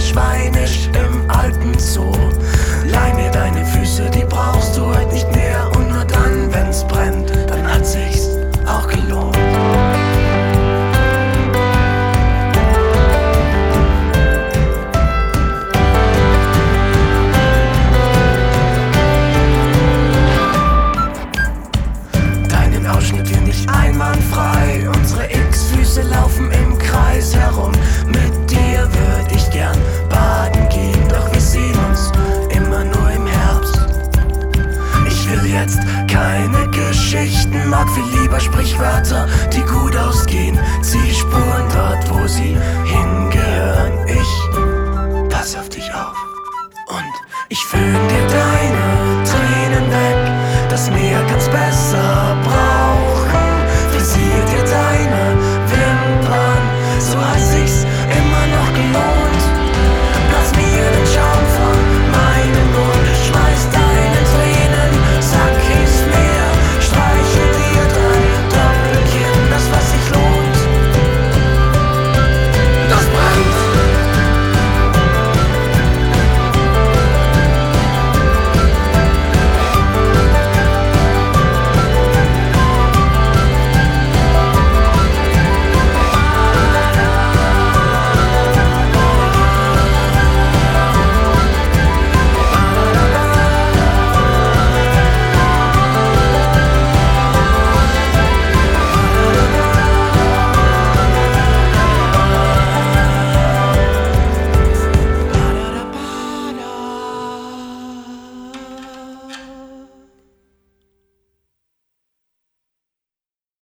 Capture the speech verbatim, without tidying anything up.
Schweinisch im Alpenzoo. Leih mir deine Füße, die brauchst du heute nicht mehr. Und nur dann, wenn's brennt, dann hat sich's auch gelohnt. Deinen Ausschnitt finde ich einwandfrei. Unsere X-Füße laufen im Kreis herum. Mit dir würd ich gern baden gehen, doch wir sehen uns immer nur im Herbst. Ich will jetzt keine Geschichten, mag viel lieber Sprichwörter, die gut ausgehen. Zieh Spuren dort, wo sie hingehören. Ich pass auf dich auf und ich föhn dir deine Tränen weg. Das Meer kann's besser brauchen.